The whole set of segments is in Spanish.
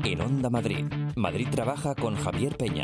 En Onda Madrid. Madrid trabaja con Javier Peña.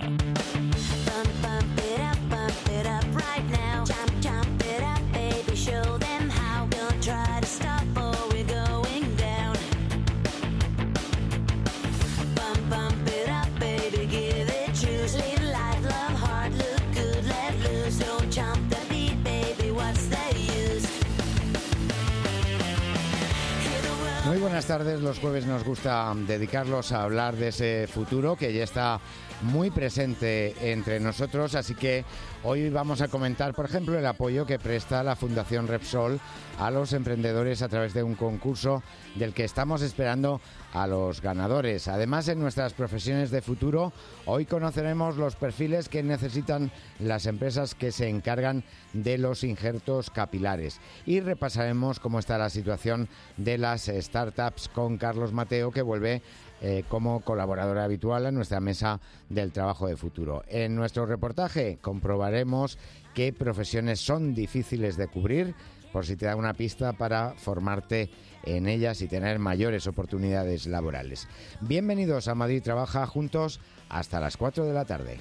Muy buenas tardes. Los jueves nos gusta dedicarlos a hablar de ese futuro que ya está muy presente entre nosotros, así que hoy vamos a comentar, por ejemplo, el apoyo que presta la Fundación Repsol a los emprendedores a través de un concurso del que estamos esperando a los ganadores. Además, en nuestras profesiones de futuro, hoy conoceremos los perfiles que necesitan las empresas que se encargan de los injertos capilares y repasaremos cómo está la situación de las startups con Carlos Mateo, que vuelve como colaborador habitual a nuestra mesa del trabajo de futuro. En nuestro reportaje comprobaremos qué profesiones son difíciles de cubrir, por si te da una pista para formarte en ellas y tener mayores oportunidades laborales. Bienvenidos a Madrid Trabaja, juntos hasta las 4 de la tarde.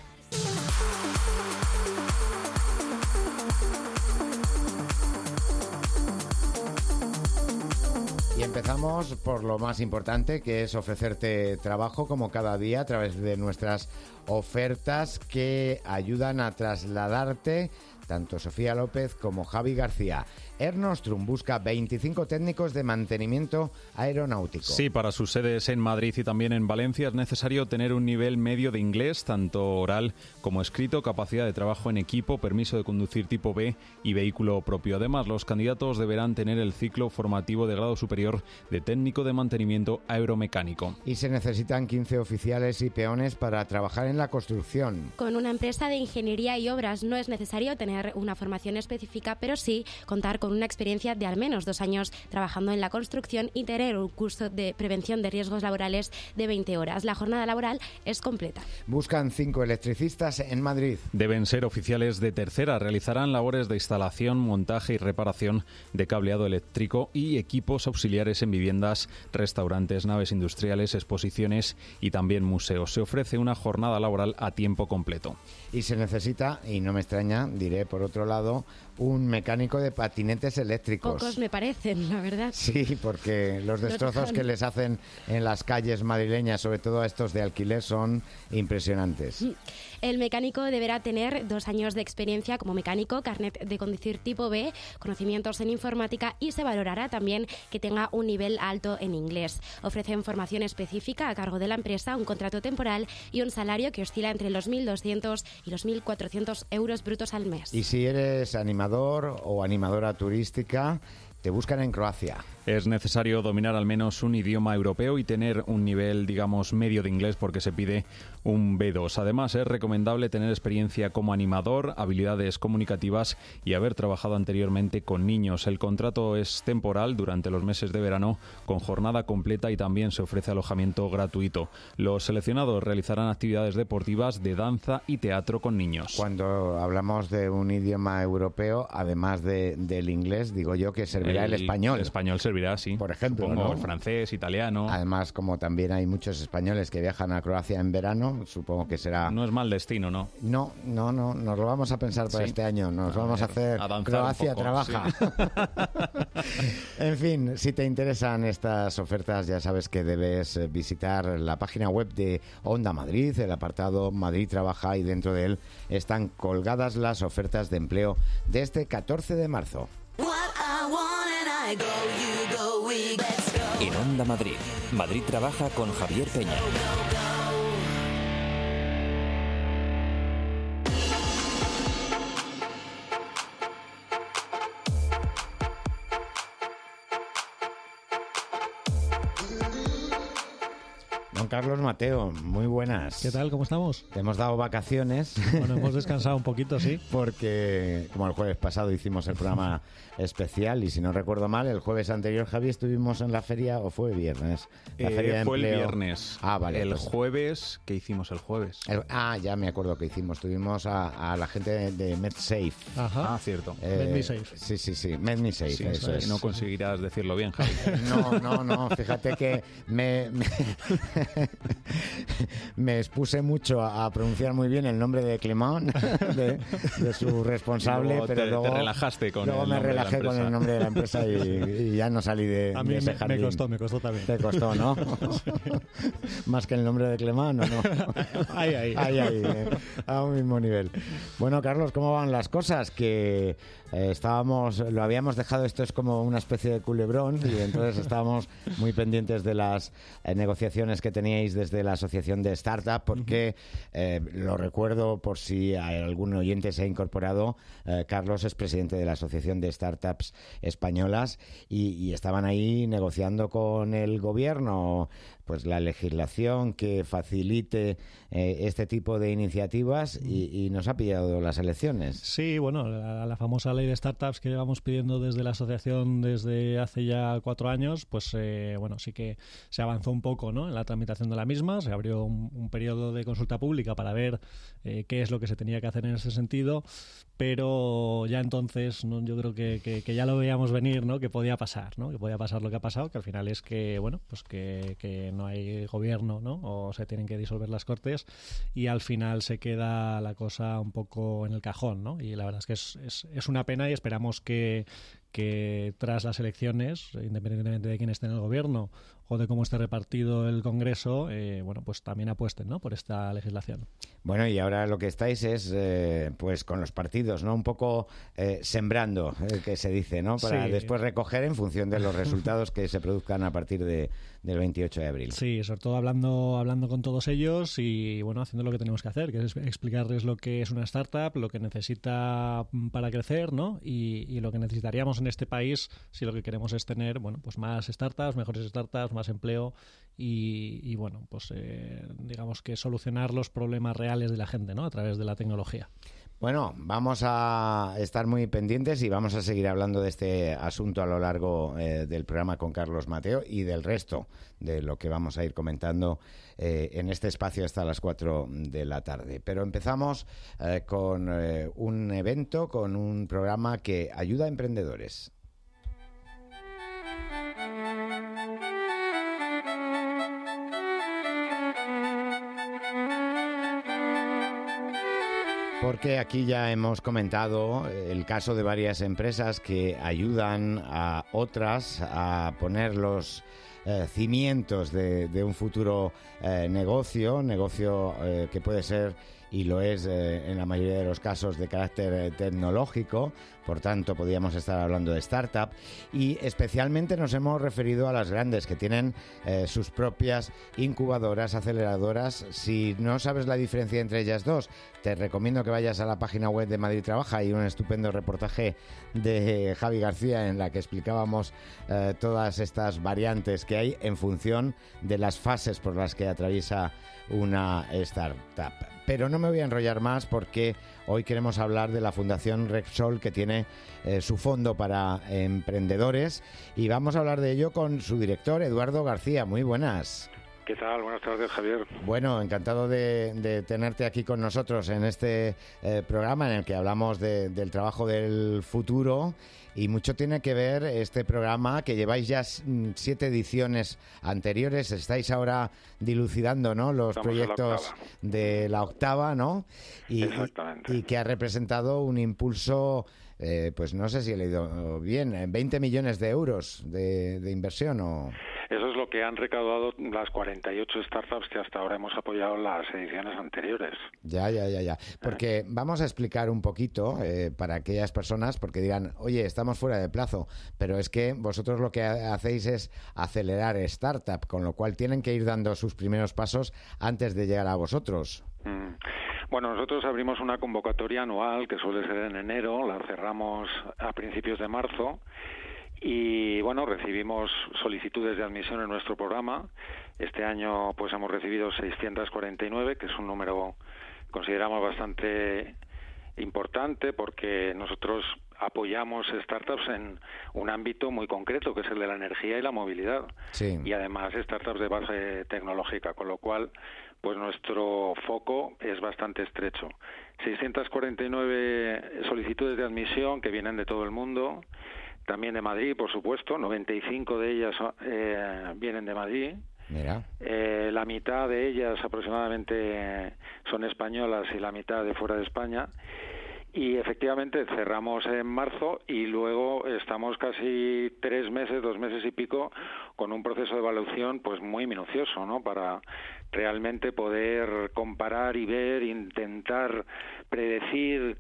Y empezamos por lo más importante, que es ofrecerte trabajo como cada día a través de nuestras ofertas que ayudan a trasladarte tanto Sofía López como Javi García. Air Nostrum busca 25 técnicos de mantenimiento aeronáutico. Sí, para sus sedes en Madrid y también en Valencia es necesario tener un nivel medio de inglés, tanto oral como escrito, capacidad de trabajo en equipo, permiso de conducir tipo B y vehículo propio. Además, los candidatos deberán tener el ciclo formativo de grado superior de técnico de mantenimiento aeromecánico. Y se necesitan 15 oficiales y peones para trabajar en la construcción. Con una empresa de ingeniería y obras no es necesario tener una formación específica, pero sí contar con una experiencia de al menos 2 años trabajando en la construcción y tener un curso de prevención de riesgos laborales de 20 horas. La jornada laboral es completa. Buscan 5 electricistas en Madrid. Deben ser oficiales de tercera. Realizarán labores de instalación, montaje y reparación de cableado eléctrico y equipos auxiliares en viviendas, restaurantes, naves industriales, exposiciones y también museos. Se ofrece una jornada laboral a tiempo completo. Y se necesita, y no me extraña, diré por otro lado, un mecánico de patinetes eléctricos. Pocos me parecen, la verdad. Sí, porque los destrozos que les hacen en las calles madrileñas, sobre todo a estos de alquiler, son impresionantes. El mecánico deberá tener 2 años de experiencia como mecánico, carnet de conducir tipo B, conocimientos en informática y se valorará también que tenga un nivel alto en inglés. Ofrecen formación específica a cargo de la empresa, un contrato temporal y un salario que oscila entre los 1.200 y los 1.400 euros brutos al mes. Y si eres animador o animadora turística, te buscan en Croacia. Es necesario dominar al menos un idioma europeo y tener un nivel, digamos, medio de inglés, porque se pide un B2. Además, es recomendable tener experiencia como animador, habilidades comunicativas y haber trabajado anteriormente con niños. El contrato es temporal durante los meses de verano, con jornada completa, y también se ofrece alojamiento gratuito. Los seleccionados realizarán actividades deportivas, de danza y teatro con niños. Cuando hablamos de un idioma europeo, además del inglés, digo yo que servirá el español. El español servirá, sí. Por ejemplo, supongo, ¿no? El francés, italiano. Además, como también hay muchos españoles que viajan a Croacia en verano, supongo que será... No es mal destino, ¿no? No, nos lo vamos a pensar para este año. Nos vamos a hacer Croacia trabaja. Sí. En fin, si te interesan estas ofertas, ya sabes que debes visitar la página web de Onda Madrid, el apartado Madrid Trabaja, y dentro de él están colgadas las ofertas de empleo de este 14 de marzo. En Onda Madrid. Madrid Trabaja con Javier Peña. Don Carlos Mateo, muy buenas. ¿Qué tal? ¿Cómo estamos? Te hemos dado vacaciones. Bueno, hemos descansado un poquito, sí. Porque, como el jueves pasado hicimos el programa especial, y si no recuerdo mal, el jueves anterior, Javi, estuvimos en la feria, ¿o fue viernes? La feria de fue empleo. El viernes. Ah, vale. El pues, jueves, ¿qué hicimos el jueves? Ya me acuerdo que hicimos. Tuvimos a la gente de MedSafe. Ajá. Ah, cierto. MedMeSafe. Sí, MedMeSafe, Sí, eso es. No conseguirás decirlo bien, Javi. No, fíjate que me expuse mucho a pronunciar muy bien el nombre de Clement, de su responsable, pero luego te relajaste con luego el me nombre de la relajé con el nombre de la empresa y ya no salí de A mí ese jardín. me costó también. Te costó, ¿no? Más que el nombre de Clement, ¿o no? Ahí. A un mismo nivel. Bueno, Carlos, ¿cómo van las cosas? Que lo habíamos dejado, esto es como una especie de culebrón, y entonces estábamos muy pendientes de las negociaciones que teníais desde la Asociación de Startup, porque lo recuerdo por si algún oyente se ha incorporado, Carlos es presidente de la Asociación de Startups Españolas y estaban ahí negociando con el gobierno pues la legislación que facilite este tipo de iniciativas y nos ha pillado las elecciones. Sí, bueno, la famosa ley de startups que llevamos pidiendo desde la asociación desde hace ya 4 años, pues bueno, sí que se avanzó un poco, ¿no?, en la tramitación de la misma. Se abrió un periodo de consulta pública para ver qué es lo que se tenía que hacer en ese sentido, pero ya entonces, ¿no?, yo creo que ya lo veíamos venir, ¿no?, que podía pasar, ¿no?, que podía pasar lo que ha pasado, que al final es que, bueno, pues que no hay gobierno, ¿no?, o se tienen que disolver las Cortes y al final se queda la cosa un poco en el cajón, ¿no? Y la verdad es que es una pena y esperamos que tras las elecciones, independientemente de quién esté en el gobierno o de cómo esté repartido el Congreso, bueno, pues también apuesten, ¿no?, por esta legislación. Bueno, y ahora lo que estáis es, pues con los partidos, ¿no?, un poco sembrando, que se dice, ¿no?, para después recoger en función de los resultados que se produzcan a partir del 28 de abril. Sí, sobre todo hablando con todos ellos y, bueno, haciendo lo que tenemos que hacer, que es explicarles lo que es una startup, lo que necesita para crecer, ¿no?, y lo que necesitaríamos en este país si lo que queremos es tener, bueno, pues más startups, mejores startups, más empleo y bueno, pues digamos que solucionar los problemas reales de la gente, ¿no?, a través de la tecnología. Bueno, vamos a estar muy pendientes y vamos a seguir hablando de este asunto a lo largo del programa con Carlos Mateo y del resto de lo que vamos a ir comentando en este espacio hasta las 4 de la tarde. Pero empezamos con un evento, con un programa que ayuda a emprendedores. Porque aquí ya hemos comentado el caso de varias empresas que ayudan a otras a poner los cimientos de un futuro negocio que puede ser, y lo es en la mayoría de los casos, de carácter tecnológico. Por tanto, podríamos estar hablando de startup, y especialmente nos hemos referido a las grandes que tienen sus propias incubadoras, aceleradoras. Si no sabes la diferencia entre ellas dos, te recomiendo que vayas a la página web de Madrid Trabaja. Hay un estupendo reportaje de Javi García en la que explicábamos todas estas variantes que hay en función de las fases por las que atraviesa una startup. Pero no me voy a enrollar más porque hoy queremos hablar de la Fundación Repsol, que tiene su fondo para emprendedores, y vamos a hablar de ello con su director, Eduardo García. Muy buenas. ¿Qué tal? Buenas tardes, Javier. Bueno, encantado de tenerte aquí con nosotros en este programa en el que hablamos del trabajo del futuro. Y mucho tiene que ver este programa, que lleváis ya 7 ediciones anteriores. Estáis ahora dilucidando, ¿no?, los proyectos de la octava, ¿no? Exactamente. Y que ha representado un impulso, pues no sé si he leído bien, 20 millones de euros de inversión, ¿o...? Eso es lo que han recaudado las 48 startups que hasta ahora hemos apoyado en las ediciones anteriores. Ya. Porque vamos a explicar un poquito para aquellas personas, porque dirán, oye, estamos fuera de plazo, pero es que vosotros lo que hacéis es acelerar startup, con lo cual tienen que ir dando sus primeros pasos antes de llegar a vosotros. Bueno, nosotros abrimos una convocatoria anual que suele ser en enero, la cerramos a principios de marzo. Y bueno, recibimos solicitudes de admisión en nuestro programa. Este año pues hemos recibido 649, que es un número que consideramos bastante importante, porque nosotros apoyamos startups en un ámbito muy concreto, que es el de la energía y la movilidad. Sí. Y además startups de base tecnológica, con lo cual pues nuestro foco es bastante estrecho. 649 solicitudes de admisión que vienen de todo el mundo. También de Madrid, por supuesto, 95 de ellas vienen de Madrid, Mira. La mitad de ellas aproximadamente son españolas y la mitad de fuera de España. Y efectivamente cerramos en marzo y luego estamos casi 3 meses, 2 meses y pico, con un proceso de evaluación pues muy minucioso, ¿no? Para realmente poder comparar y ver, intentar predecir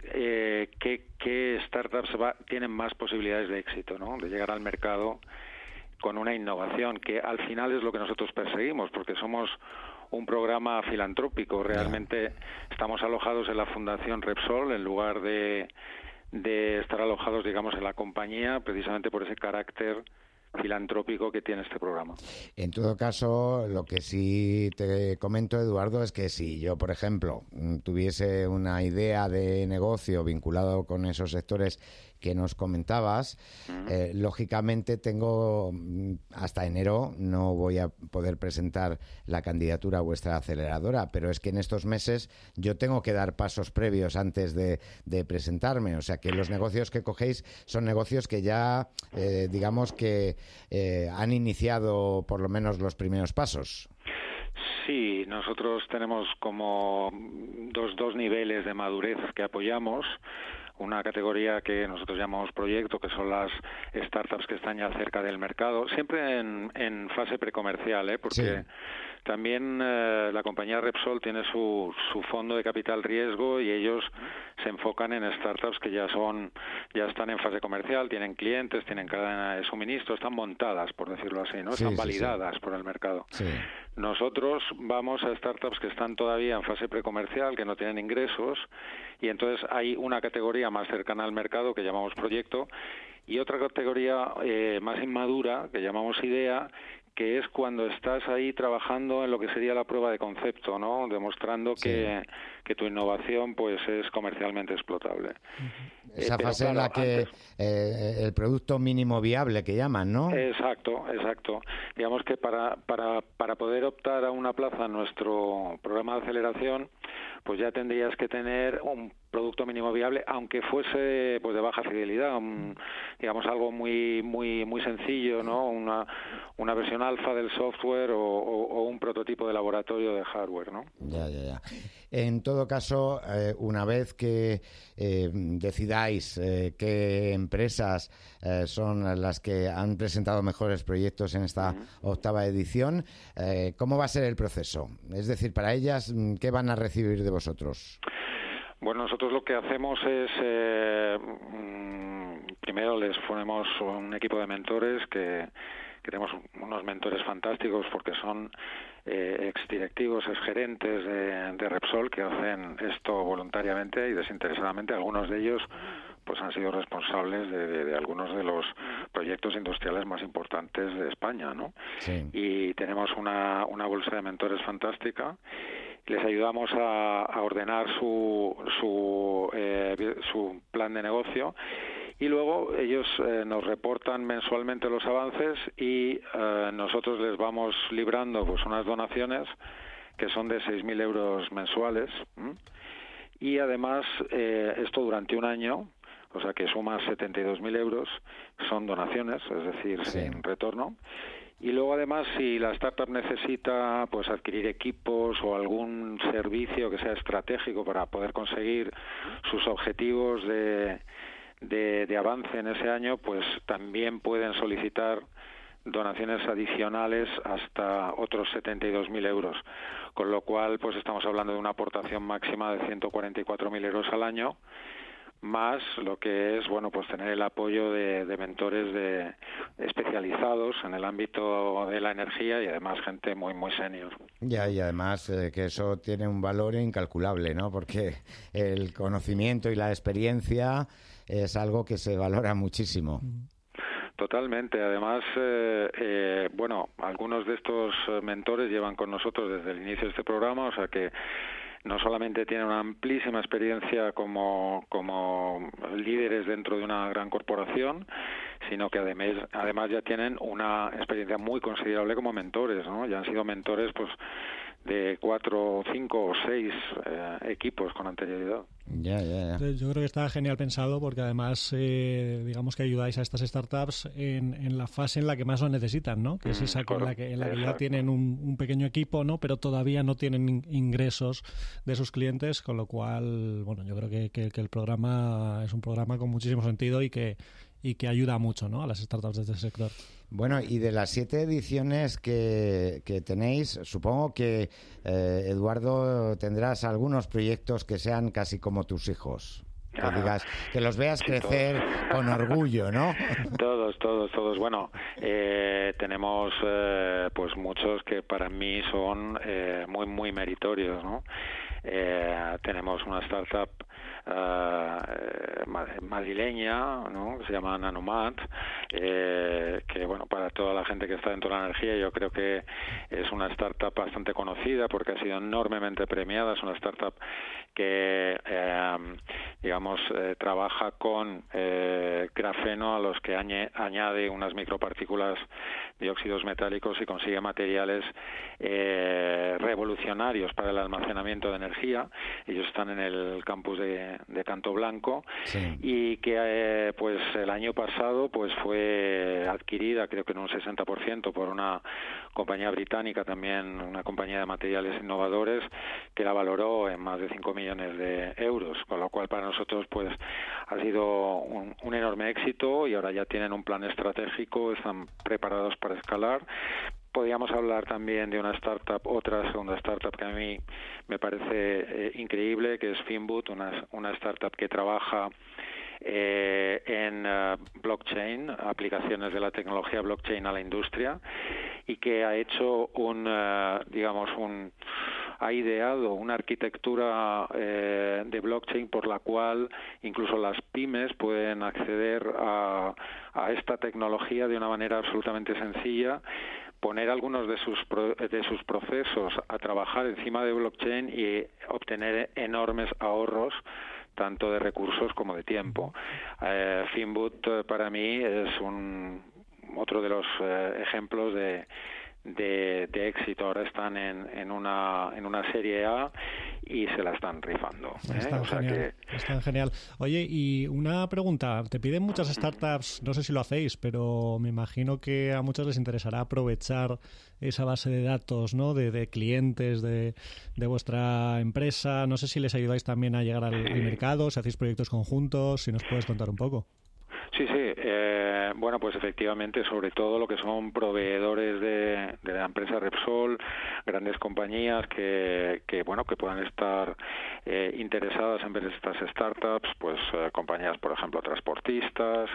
qué startups tienen más posibilidades de éxito, ¿no? De llegar al mercado con una innovación que al final es lo que nosotros perseguimos, porque somos un programa filantrópico. Realmente estamos alojados en la Fundación Repsol en lugar de estar alojados, digamos, en la compañía, precisamente por ese carácter filantrópico que tiene este programa. En todo caso, lo que sí te comento, Eduardo, es que si yo, por ejemplo, tuviese una idea de negocio vinculado con esos sectores que nos comentabas, lógicamente tengo hasta enero, no voy a poder presentar la candidatura a vuestra aceleradora, pero es que en estos meses yo tengo que dar pasos previos antes de presentarme, o sea que los negocios que cogéis son negocios que ya, digamos que han iniciado por lo menos los primeros pasos. Sí, nosotros tenemos como dos niveles de madurez que apoyamos. Una categoría que nosotros llamamos proyecto, que son las startups que están ya cerca del mercado, siempre en fase precomercial, porque también la compañía Repsol tiene su fondo de capital riesgo y ellos se enfocan en startups que ya están en fase comercial, tienen clientes, tienen cadena de suministro, están montadas, por decirlo así, ¿no? Están validadas por el mercado. Sí. Nosotros vamos a startups que están todavía en fase precomercial, que no tienen ingresos, y entonces hay una categoría más cercana al mercado que llamamos proyecto y otra categoría más inmadura que llamamos idea, que es cuando estás ahí trabajando en lo que sería la prueba de concepto, ¿no? Demostrando que tu innovación pues es comercialmente explotable. Esa fase en la que el producto mínimo viable que llaman, ¿no? Exacto. Digamos que para poder optar a una plaza en nuestro programa de aceleración, pues ya tendrías que tener un producto mínimo viable, aunque fuese pues de baja fidelidad, digamos algo muy sencillo, ¿no? Una versión alfa del software o un prototipo de laboratorio de hardware, ¿no? Ya. En todo caso, una vez que decidáis qué empresas son las que han presentado mejores proyectos en esta octava edición, ¿cómo va a ser el proceso? Es decir, para ellas, ¿qué van a recibir de vosotros? Bueno, nosotros lo que hacemos es, primero les ponemos un equipo de mentores que tenemos unos mentores fantásticos porque son exdirectivos, exgerentes de Repsol que hacen esto voluntariamente y desinteresadamente. Algunos de ellos pues han sido responsables de algunos de los proyectos industriales más importantes de España, ¿no? Sí. Y tenemos una bolsa de mentores fantástica. Les ayudamos a ordenar su plan de negocio y luego ellos nos reportan mensualmente los avances y nosotros les vamos librando pues unas donaciones que son de 6.000 euros mensuales y además esto durante un año, o sea que suma 72.000 euros, son donaciones, es decir, sin retorno. Y luego además si la startup necesita pues adquirir equipos o algún servicio que sea estratégico para poder conseguir sus objetivos de avance en ese año, pues también pueden solicitar donaciones adicionales hasta otros 72.000 euros, con lo cual pues estamos hablando de una aportación máxima de 144.000 euros al año, más lo que es pues tener el apoyo de mentores especializados en el ámbito de la energía y además gente muy senior. Ya, y además que eso tiene un valor incalculable, ¿no? Porque el conocimiento y la experiencia es algo que se valora muchísimo. Totalmente. Además, algunos de estos mentores llevan con nosotros desde el inicio de este programa, o sea que no solamente tienen una amplísima experiencia como líderes dentro de una gran corporación, sino que además ya tienen una experiencia muy considerable como mentores, ¿no? Ya han sido mentores pues de 4, 5 o 6 equipos con anterioridad. Ya. Yo creo que está genial pensado porque además digamos que ayudáis a estas startups en la fase en la que más lo necesitan, ¿no? Que es esa en la que ya tienen un pequeño equipo, ¿no? Pero todavía no tienen ingresos de sus clientes, con lo cual, bueno, yo creo que el programa es un programa con muchísimo sentido y que ayuda mucho, ¿no?, a las startups de este sector. Bueno, y de las 7 ediciones que tenéis, supongo que, Eduardo, tendrás algunos proyectos que sean casi como tus hijos. Que digas, que los veas crecer con orgullo, ¿no? Todos. Bueno, tenemos pues muchos que para mí son muy, muy meritorios, ¿no? Tenemos una startup madrileña, ¿no?, que se llama Nanomat, que bueno, para toda la gente que está dentro de la energía, yo creo que es una startup bastante conocida porque ha sido enormemente premiada. Es una startup que digamos trabaja con grafeno, a los que añade unas micropartículas de óxidos metálicos y consigue materiales revolucionarios para el almacenamiento de energía. Ellos están en el campus de Canto Blanco, sí. Y que pues el año pasado pues fue adquirida, creo que en un 60%, por una compañía británica, también una compañía de materiales innovadores, que la valoró en más de 5 millones de euros, con lo cual para nosotros pues ha sido un enorme éxito, y ahora ya tienen un plan estratégico, están preparados para escalar. Podríamos hablar también de una startup, otra segunda startup que a mí me parece increíble, que es Finboot, una startup que trabaja en blockchain, aplicaciones de la tecnología blockchain a la industria, y que ha hecho ha ideado una arquitectura de blockchain por la cual incluso las pymes pueden acceder a esta tecnología de una manera absolutamente sencilla, poner algunos de sus procesos a trabajar encima de blockchain y obtener enormes ahorros, tanto de recursos como de tiempo. Finboot para mí es otro de los ejemplos de éxito. Ahora están en una serie A y se la están rifando. Están genial. Oye, y una pregunta, te piden muchas startups, no sé si lo hacéis, pero me imagino que a muchos les interesará aprovechar esa base de datos, ¿no?, de clientes de vuestra empresa. No sé si les ayudáis también a llegar al mercado, si hacéis proyectos conjuntos, si nos puedes contar un poco. Sí. Bueno, pues efectivamente, sobre todo lo que son proveedores de la empresa Repsol, grandes compañías que puedan estar interesadas en ver estas startups, pues compañías, por ejemplo, transportistas,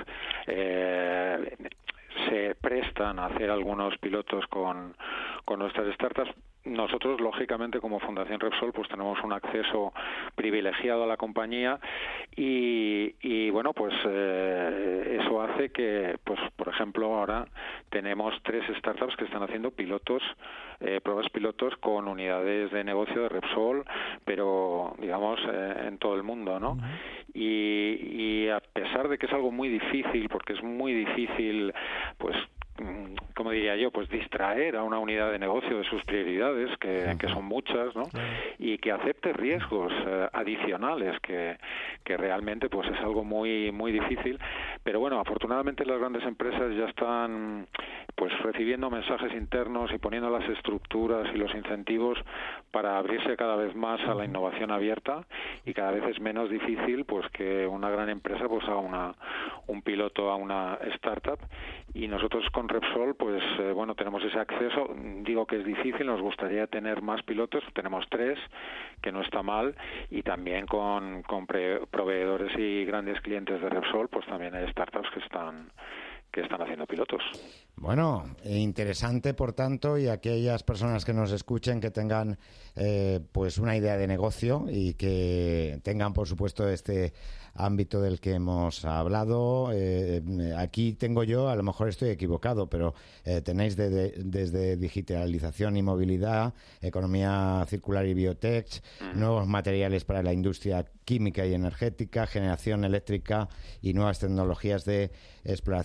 se prestan a hacer algunos pilotos con nuestras startups. Nosotros, lógicamente, como Fundación Repsol, pues tenemos un acceso privilegiado a la compañía y bueno, pues eso hace que, pues por ejemplo, ahora tenemos 3 startups que están haciendo pruebas pilotos con unidades de negocio de Repsol, pero digamos en todo el mundo, ¿no? Y a pesar de que es algo muy difícil, porque es muy difícil, pues como diría yo, pues distraer a una unidad de negocio de sus prioridades, que son muchas, ¿no? Y que acepte riesgos adicionales, que realmente pues es algo muy muy difícil. Pero bueno, afortunadamente las grandes empresas ya están pues recibiendo mensajes internos y poniendo las estructuras y los incentivos para abrirse cada vez más a la innovación abierta, y cada vez es menos difícil pues que una gran empresa pues haga un piloto a una startup, y nosotros con Repsol pues bueno, tenemos ese acceso. Digo que es difícil, nos gustaría tener más pilotos, tenemos 3, que no está mal, y también con proveedores y grandes clientes de Repsol pues también hay startups que están haciendo pilotos. Bueno, interesante, por tanto, y aquellas personas que nos escuchen que tengan pues una idea de negocio y que tengan, por supuesto, este ámbito del que hemos hablado. Aquí tengo yo, a lo mejor estoy equivocado, pero tenéis desde digitalización y movilidad, economía circular y biotech, nuevos materiales para la industria química y energética, generación eléctrica y nuevas tecnologías de exploración y producción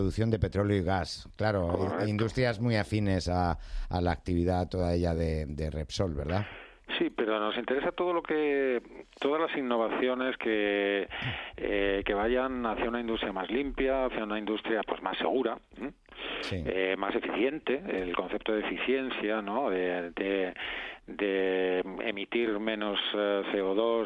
producción de petróleo y gas. Claro, Correcto. Industrias muy afines a la actividad toda ella de Repsol, ¿verdad? Sí, pero nos interesa todas las innovaciones que vayan hacia una industria más limpia, hacia una industria pues más segura, Sí. más eficiente, el concepto de eficiencia, ¿no? De emitir menos CO2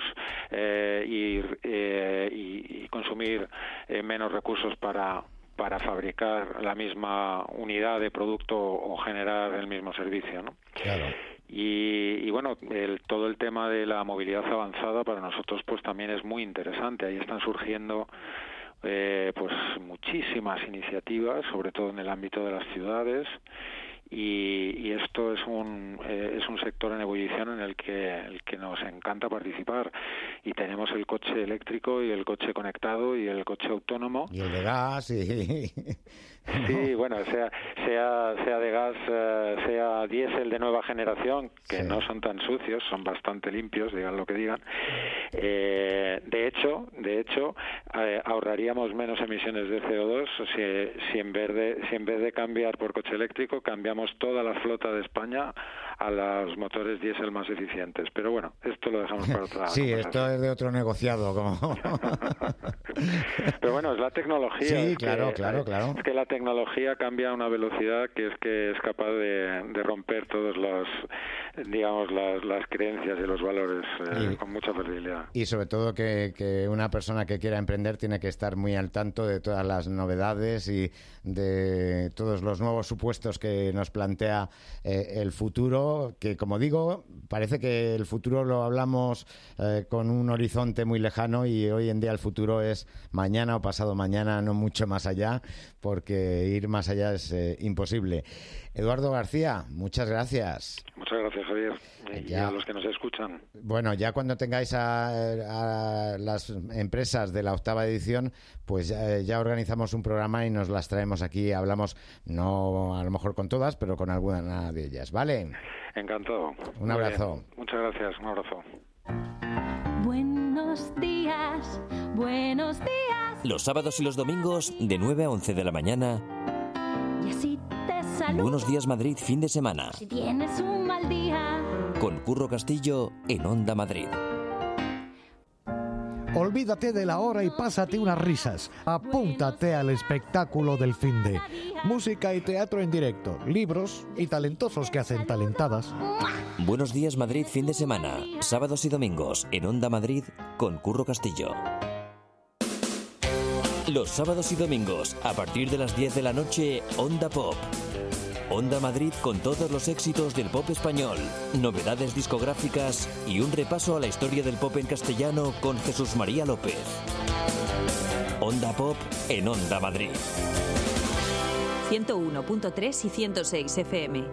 y consumir menos recursos para fabricar la misma unidad de producto o generar el mismo servicio, ¿no? Claro. Y bueno, todo el tema de la movilidad avanzada para nosotros pues también es muy interesante. Ahí están surgiendo pues muchísimas iniciativas, sobre todo en el ámbito de las ciudades, y esto es un sector en ebullición en el que nos encanta participar, y tenemos el coche eléctrico y el coche conectado y el coche autónomo. Y el de gas y... Sí, bueno, sea de gas, sea diésel de nueva generación, que Sí. no son tan sucios, son bastante limpios, digan lo que digan. De hecho, ahorraríamos menos emisiones de CO2 si en vez de cambiar por coche eléctrico, cambiamos toda la flota de España a los motores diésel más eficientes. Pero bueno, esto lo dejamos para otra. Sí, esto es de otro negociado. Como... Pero bueno, es la tecnología. Sí, es claro. Es que la tecnología cambia a una velocidad que es capaz de romper todos las creencias y los valores con mucha facilidad. Y sobre todo que una persona que quiera emprender tiene que estar muy al tanto de todas las novedades y de todos los nuevos supuestos que nos plantea el futuro, que como digo, parece que el futuro lo hablamos con un horizonte muy lejano, y hoy en día el futuro es mañana o pasado mañana, no mucho más allá, porque ir más allá es imposible. Eduardo García, muchas gracias. Muchas gracias, Javier, y Ya. a los que nos escuchan. Bueno, ya cuando tengáis a las empresas de la 8ª edición, pues ya organizamos un programa y nos las traemos aquí. Hablamos, no a lo mejor con todas, pero con alguna de ellas, ¿vale? Encantado. Un abrazo. Muy bien. Muchas gracias, un abrazo. Buenos días, buenos días. Los sábados y los domingos, de 9 a 11 de la mañana, Y así te saludo. Buenos Días Madrid, fin de semana, Si tienes un mal día. con Curro Castillo en Onda Madrid. Olvídate de la hora y pásate unas risas. Apúntate al espectáculo del finde. Música y teatro en directo, libros y talentosos que hacen talentadas. Buenos Días Madrid, fin de semana, sábados y domingos en Onda Madrid con Curro Castillo. Los sábados y domingos, a partir de las 10 de la noche, Onda Pop. Onda Madrid con todos los éxitos del pop español, novedades discográficas y un repaso a la historia del pop en castellano con Jesús María López. Onda Pop en Onda Madrid. 101.3 y 106 FM.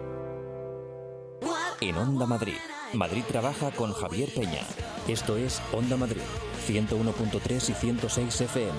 En Onda Madrid, Madrid trabaja con Javier Peña. Esto es Onda Madrid, 101.3 y 106 FM.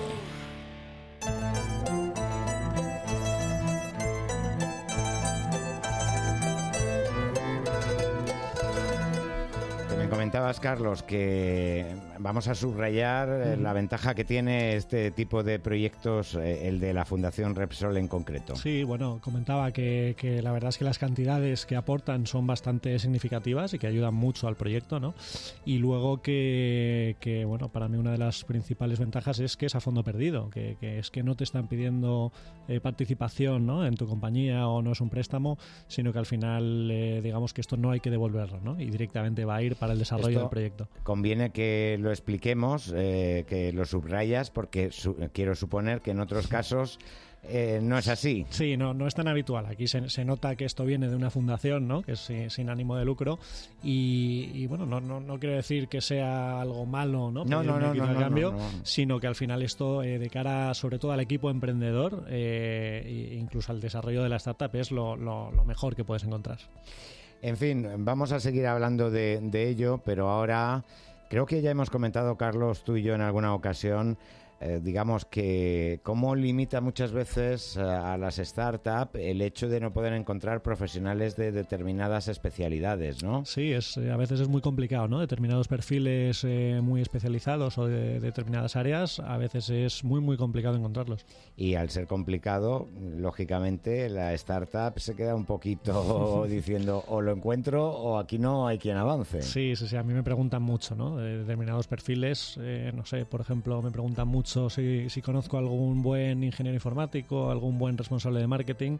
Me comentabas, Carlos, que vamos a subrayar la ventaja que tiene este tipo de proyectos, el de la Fundación Repsol en concreto. Sí, bueno, comentaba que la verdad es que las cantidades que aportan son bastante significativas y que ayudan mucho al proyecto, ¿no? Y luego que bueno, para mí una de las principales ventajas es que es a fondo perdido, que es que no te están pidiendo participación, ¿no?, en tu compañía, o no es un préstamo, sino que al final digamos que esto no hay que devolverlo, ¿no?, y directamente va a ir para el desarrollo Esto del proyecto. Conviene que lo expliquemos, que lo subrayas, porque quiero suponer que en otros casos no es así. Sí, no es tan habitual. Aquí se nota que esto viene de una fundación, ¿no?, que es sin ánimo de lucro, y bueno, no quiero decir que sea algo malo, ¿no?, No, cambio, sino que al final esto, de cara sobre todo al equipo emprendedor, e incluso al desarrollo de la startup, es lo mejor que puedes encontrar. En fin, vamos a seguir hablando de ello, pero ahora creo que ya hemos comentado, Carlos, tú y yo en alguna ocasión, digamos que cómo limita muchas veces a las startups el hecho de no poder encontrar profesionales de determinadas especialidades, ¿no? Sí, a veces es muy complicado, ¿no? Determinados perfiles muy especializados o de determinadas áreas, a veces es muy, muy complicado encontrarlos. Y al ser complicado, lógicamente, la startup se queda un poquito diciendo o lo encuentro o aquí no hay quien avance. Sí, a mí me preguntan mucho, ¿no? De determinados perfiles, no sé, por ejemplo, me preguntan mucho si conozco algún buen ingeniero informático, algún buen responsable de marketing.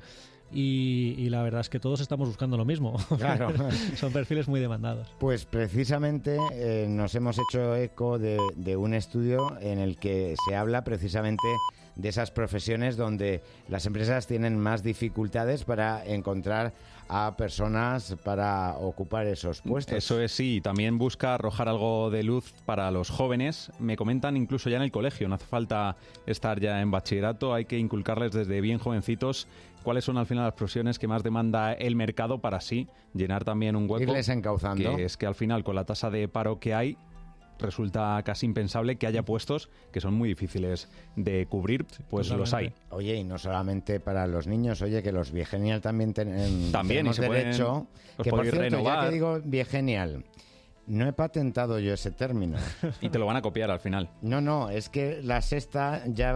Y la verdad es que todos estamos buscando lo mismo. Claro. Son perfiles muy demandados. Pues precisamente nos hemos hecho eco de un estudio en el que se habla precisamente de esas profesiones donde las empresas tienen más dificultades para encontrar a personas para ocupar esos puestos. Eso es, sí. También busca arrojar algo de luz para los jóvenes. Me comentan incluso ya en el colegio. No hace falta estar ya en bachillerato. Hay que inculcarles desde bien jovencitos cuáles son al final las profesiones que más demanda el mercado para así llenar también un hueco. Irles encauzando. Que es que al final, con la tasa de paro que hay, resulta casi impensable que haya puestos que son muy difíciles de cubrir, pues totalmente. Los hay. Oye, y no solamente para los niños, oye, que los Viegenial también tenemos derecho, que por cierto, renovar. Ya que digo Viegenial, no he patentado yo ese término. Y te lo van a copiar al final. No, es que La Sexta ya va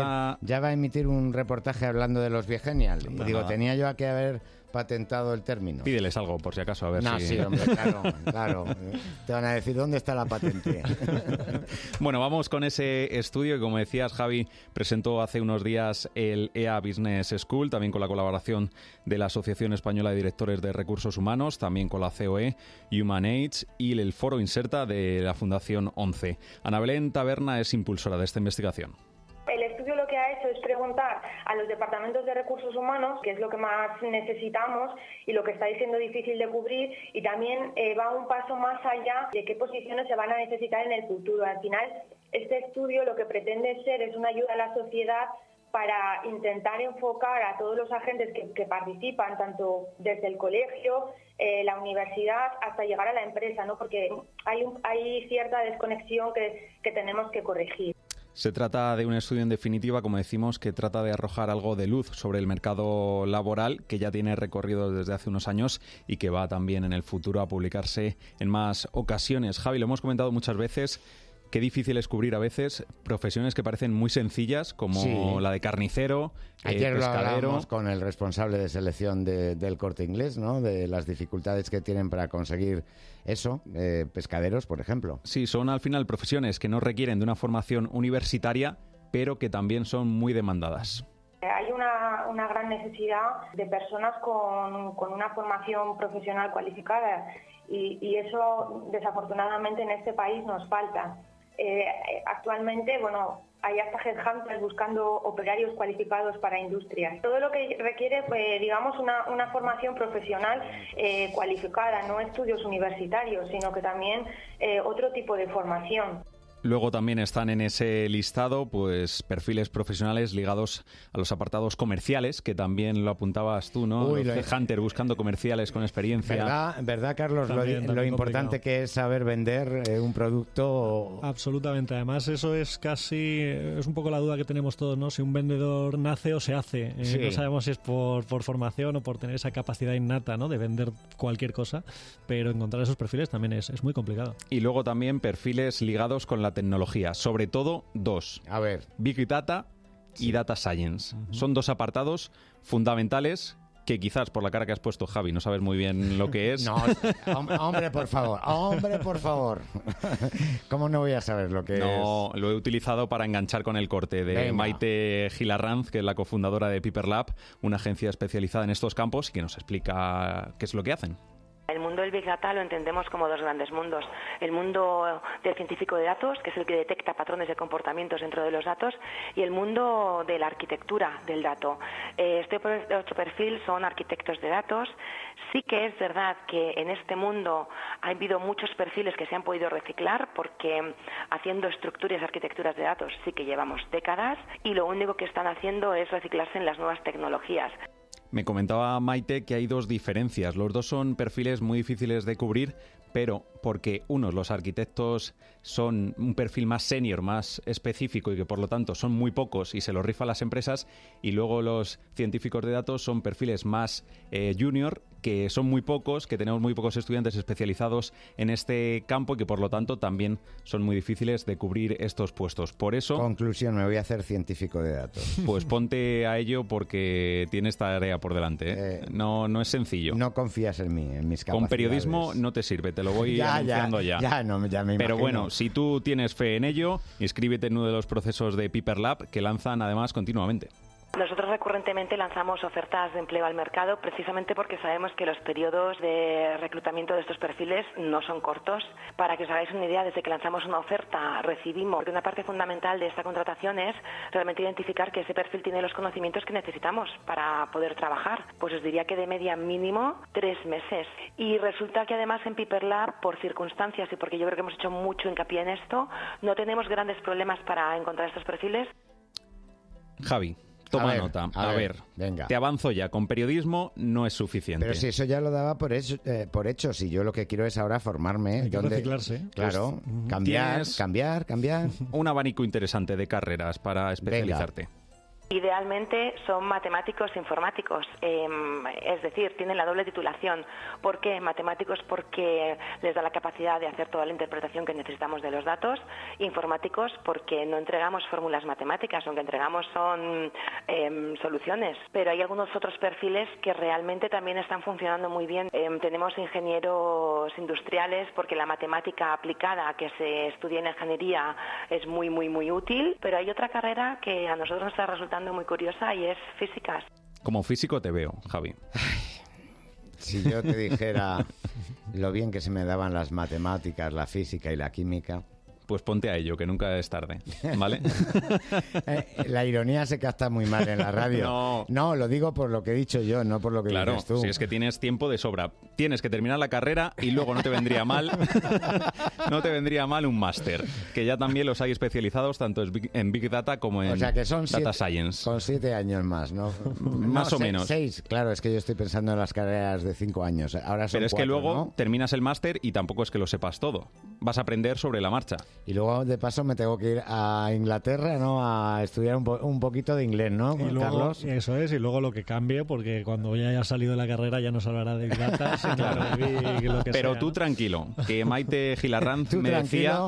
a emitir un reportaje hablando de los Viegenial. Y digo, tenía yo que haber patentado el término. Pídeles algo, por si acaso, a ver si... Sí, hombre, claro. Te van a decir, ¿dónde está la patente? Bueno, vamos con ese estudio que, como decías, Javi presentó hace unos días el EA Business School, también con la colaboración de la Asociación Española de Directores de Recursos Humanos, también con la COE, Human Age y el Foro Inserta de la Fundación 11. Ana Belén Taberna es impulsora de esta investigación. El estudio lo que ha hecho es preguntar a los departamentos de recursos humanos qué es lo que más necesitamos y lo que está siendo difícil de cubrir, y también va un paso más allá de qué posiciones se van a necesitar en el futuro. Al final, este estudio lo que pretende ser es una ayuda a la sociedad para intentar enfocar a todos los agentes que participan, tanto desde el colegio, la universidad, hasta llegar a la empresa, ¿no? Porque hay cierta desconexión que tenemos que corregir. Se trata de un estudio, en definitiva, como decimos, que trata de arrojar algo de luz sobre el mercado laboral, que ya tiene recorrido desde hace unos años y que va también en el futuro a publicarse en más ocasiones. Javi, lo hemos comentado muchas veces, qué difícil es cubrir a veces profesiones que parecen muy sencillas, como la de carnicero, Ayer pescadero. Lo hablábamos con el responsable de selección del Corte Inglés, ¿no? De las dificultades que tienen para conseguir eso, pescaderos, por ejemplo. Sí, son al final profesiones que no requieren de una formación universitaria, pero que también son muy demandadas. Hay una gran necesidad de personas con una formación profesional cualificada y eso desafortunadamente en este país nos falta. Actualmente, hay hasta headhunters buscando operarios cualificados para industrias. Todo lo que requiere, una formación profesional cualificada, no estudios universitarios, sino que también otro tipo de formación. Luego también están en ese listado pues perfiles profesionales ligados a los apartados comerciales, que también lo apuntabas tú, ¿no? Los headhunters buscando comerciales con experiencia. ¿Verdad, Carlos? También lo importante que es saber vender un producto. Absolutamente. Además, eso es un poco la duda que tenemos todos, ¿no? Si un vendedor nace o se hace. Sí. No sabemos si es por formación o por tener esa capacidad innata, ¿no? De vender cualquier cosa, pero encontrar esos perfiles también es muy complicado. Y luego también perfiles ligados con la tecnología, sobre todo dos. A ver. Big Data y Data Science. Son dos apartados fundamentales que quizás por la cara que has puesto, Javi, no sabes muy bien lo que es. No, hombre, por favor. ¿Cómo no voy a saber lo que es? No, lo he utilizado para enganchar con el corte de Maite Gilarranz, que es la cofundadora de Piper Lab, una agencia especializada en estos campos y que nos explica qué es lo que hacen. El mundo del Big Data lo entendemos como dos grandes mundos. El mundo del científico de datos, que es el que detecta patrones de comportamientos dentro de los datos, y el mundo de la arquitectura del dato. Otro perfil son arquitectos de datos. Sí que es verdad que en este mundo ha habido muchos perfiles que se han podido reciclar, porque haciendo estructuras y arquitecturas de datos sí que llevamos décadas, y lo único que están haciendo es reciclarse en las nuevas tecnologías. Me comentaba Maite que hay dos diferencias. Los dos son perfiles muy difíciles de cubrir, pero porque los arquitectos son un perfil más senior, más específico y que por lo tanto son muy pocos y se los rifan las empresas, y luego los científicos de datos son perfiles más junior, que son muy pocos, que tenemos muy pocos estudiantes especializados en este campo y que por lo tanto también son muy difíciles de cubrir estos puestos. Por eso... Conclusión, me voy a hacer científico de datos. Pues ponte a ello porque tienes tarea por delante. No es sencillo. No confías en mí, en mis capacidades. Con periodismo no te sirve, te lo voy anunciando ya. Ya me imagino. Pero bueno, si tú tienes fe en ello, inscríbete en uno de los procesos de Piper Lab que lanzan además continuamente. Nosotros recurrentemente lanzamos ofertas de empleo al mercado precisamente porque sabemos que los periodos de reclutamiento de estos perfiles no son cortos. Para que os hagáis una idea, desde que lanzamos una oferta recibimos, porque una parte fundamental de esta contratación es realmente identificar que ese perfil tiene los conocimientos que necesitamos para poder trabajar. Pues os diría que de media mínimo 3 meses. Y resulta que además en Piper Lab, por circunstancias y porque yo creo que hemos hecho mucho hincapié en esto, no tenemos grandes problemas para encontrar estos perfiles. Javi. Toma nota. A ver, venga. Te avanzo ya. Con periodismo no es suficiente. Pero si eso ya lo daba por hecho. Si yo lo que quiero es ahora formarme. Hay que reciclarse. Claro. Pues, cambiar. Un abanico interesante de carreras para especializarte. Venga. Idealmente son matemáticos informáticos, es decir, tienen la doble titulación. ¿Por qué? Matemáticos porque les da la capacidad de hacer toda la interpretación que necesitamos de los datos. Informáticos porque no entregamos fórmulas matemáticas, aunque entregamos son soluciones. Pero hay algunos otros perfiles que realmente también están funcionando muy bien. Tenemos ingenieros industriales porque la matemática aplicada que se estudia en ingeniería es muy, muy, muy útil. Pero hay otra carrera que a nosotros nos está resultando muy curiosa y es físicas. Como físico te veo, Javi. Si yo te dijera lo bien que se me daban las matemáticas, la física y la química... Pues ponte a ello, que nunca es tarde, ¿vale? La ironía se capta muy mal en la radio. No, lo digo por lo que he dicho yo, no por lo que dices tú. Claro, si es que tienes tiempo de sobra. Tienes que terminar la carrera y luego no te vendría mal un máster, que ya también los hay especializados tanto en Big Data como en Data Science. Con 7 años más, ¿no? Más o menos. 6, claro, es que yo estoy pensando en las carreras de 5 años. Ahora son Pero es 4, que luego ¿no? terminas el máster y tampoco es que lo sepas todo. Vas a aprender sobre la marcha. Y luego, de paso, me tengo que ir a Inglaterra, ¿no? A estudiar un poquito de inglés, ¿no, y luego, Carlos? Eso es, y luego lo que cambie, porque cuando ya haya salido de la carrera ya no se hablará de Data, sino de lo que Pero sea, tú ¿no? tranquilo, que Maite Gilarranz me decía...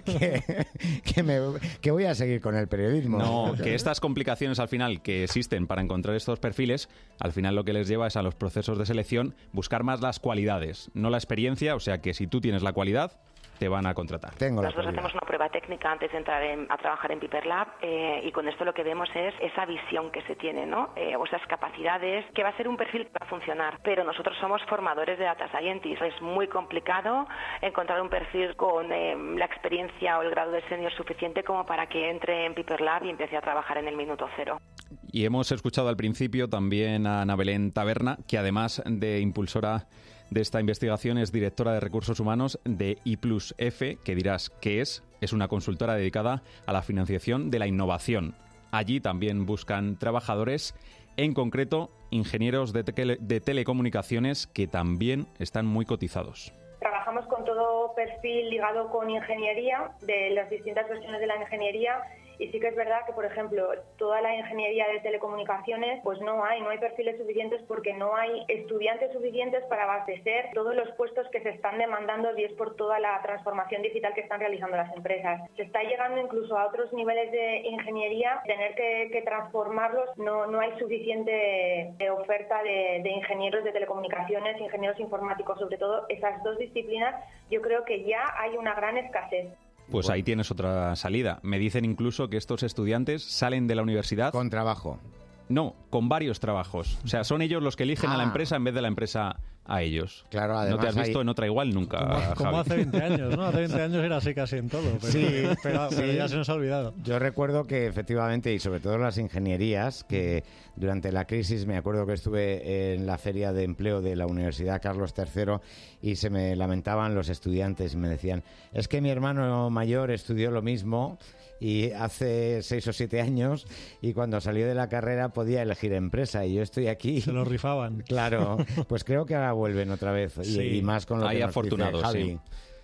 que voy a seguir con el periodismo. No, que estas complicaciones al final que existen para encontrar estos perfiles, al final lo que les lleva es a los procesos de selección buscar más las cualidades, no la experiencia, o sea que si tú tienes la cualidad, te van a contratar. Nosotros hacemos una prueba técnica antes de entrar a trabajar en Piper Lab y con esto lo que vemos es esa visión que se tiene, ¿no? O esas capacidades, que va a ser un perfil que va a funcionar. Pero nosotros somos formadores de Data Scientists. Es muy complicado encontrar un perfil con la experiencia o el grado de senior suficiente como para que entre en Piper Lab y empiece a trabajar en el minuto cero. Y hemos escuchado al principio también a Ana Belén Taberna, que además de impulsora de esta investigación es directora de Recursos Humanos de I+F, que dirás ¿qué es? Es una consultora dedicada a la financiación de la innovación. Allí también buscan trabajadores, en concreto ingenieros de telecomunicaciones, que también están muy cotizados. Trabajamos con todo perfil ligado con ingeniería, de las distintas versiones de la ingeniería, y sí que es verdad que, por ejemplo, toda la ingeniería de telecomunicaciones, pues no hay perfiles suficientes porque no hay estudiantes suficientes para abastecer todos los puestos que se están demandando, y es por toda la transformación digital que están realizando las empresas. Se está llegando incluso a otros niveles de ingeniería, tener que transformarlos, no hay suficiente oferta de ingenieros de telecomunicaciones, ingenieros informáticos, sobre todo esas dos disciplinas, yo creo que ya hay una gran escasez. Pues ahí tienes otra salida. Me dicen incluso que estos estudiantes salen de la universidad... Con trabajo. No, con varios trabajos. O sea, son ellos los que eligen a la empresa en vez de la empresa a ellos. Claro, además no te has visto en otra igual nunca, como hace 20 años, ¿no? Hace 20 años era así casi en todo. Pero, sí, pero ya se nos ha olvidado. Yo recuerdo que efectivamente, y sobre todo las ingenierías, que durante la crisis me acuerdo que estuve en la feria de empleo de la Universidad Carlos III y se me lamentaban los estudiantes y me decían, es que mi hermano mayor estudió lo mismo y hace 6 o 7 años, y cuando salió de la carrera podía elegir empresa, y yo estoy aquí. Se lo rifaban. Claro, pues creo que ahora vuelven otra vez, sí, y más con lo que nos dice Javi. Sí.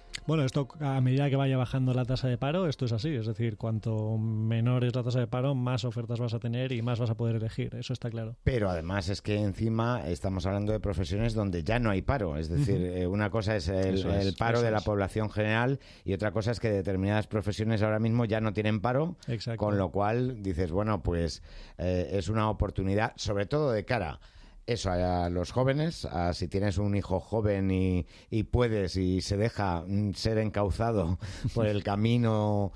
Bueno, esto a medida que vaya bajando la tasa de paro, esto es así. Es decir, cuanto menor es la tasa de paro, más ofertas vas a tener y más vas a poder elegir. Eso está claro. Pero además es que encima estamos hablando de profesiones donde ya no hay paro. Es decir, una cosa es el paro de la población general y otra cosa es que determinadas profesiones ahora mismo ya no tienen paro. Exacto. Con lo cual dices, bueno, pues es una oportunidad, sobre todo de cara eso, a los jóvenes, a si tienes un hijo joven y puedes y se deja ser encauzado por el camino